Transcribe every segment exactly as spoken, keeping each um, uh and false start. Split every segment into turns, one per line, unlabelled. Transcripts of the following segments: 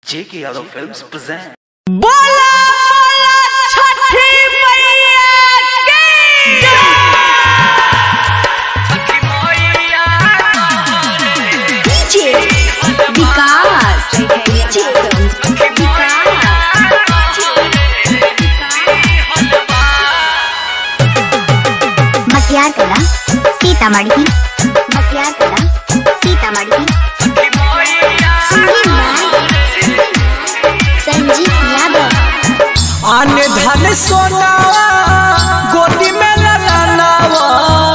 J K Yadav Films present.
बोला बोला छठी मैया की जय। डीजे विकास डीजे
मटियार कला सीतामढ़ी मटियार कला सीतामढ़ी संजीत यादव
आन धन सोनावा गोदी में ललनावा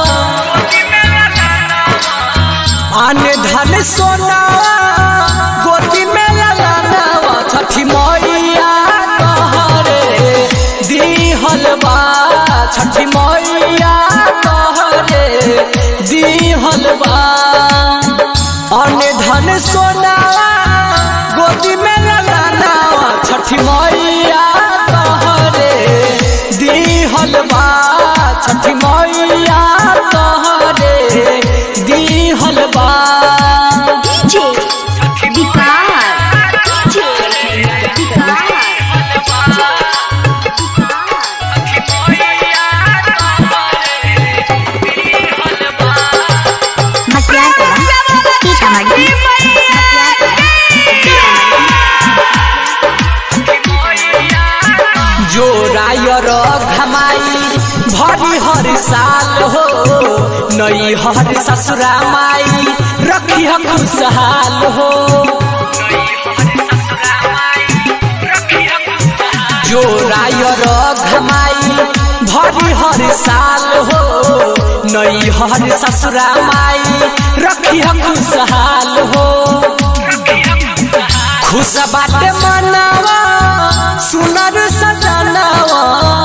आन धन सोनावा गोदी में ललनावा छठी मैया तोहरे दीहल बा छठी मैया तोहरे दीहल बा आन धन सोनावा गोदी में ललनावा छठी मैया तोहरे दीहल बा छठी मैया तोहरे दीहल बा
डीजे विकास डीजे मटियार कला सीतामढ़ी
जोरायर घमाई भरी हर साल हो नई हर ससुरा माई रखी हम खुशहाल हो जोरायर घमाई भरी हर साल हो नई हर ससुरा माई रखी हम खुशहाल हो खुश बाटे मनावा सुनर सजनावा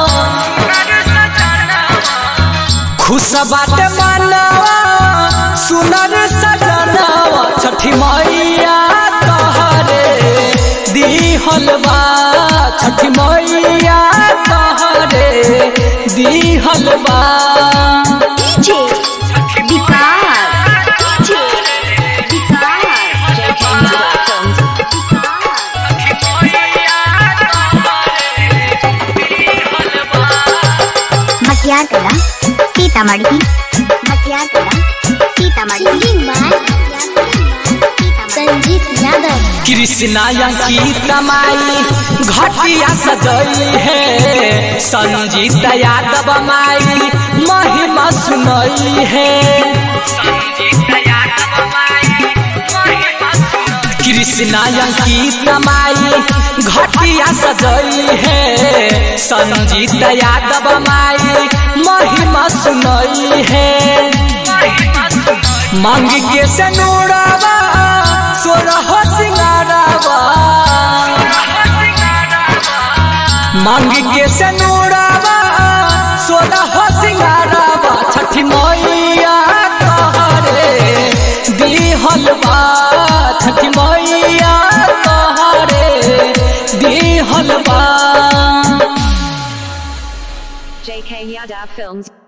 खुश बाटे मनावा सुनर सजनावा छठी मैया तोहरे दीहल बा छठी मैया तोहरे दीहल बा
डीजे विकास डीजे मटियार कला सीतामढ़ी मटियार कला सीतामढ़ी संजीत यादव
कृष्णा अंकित माई घटिया सजई है संजीत यादव माई महिमा सुनई है कृष्णा अंकित माई घटिया सजई है संजीत यादव माई महिमा सुनई है मांग के सनूरावा सोरह सिंगारावा मांग के सनूरावा सोरह सिंगारावा छठी मैया तोहरे दीहल बा छठी मैया तोहरे दीहल बा
J K Yadav Films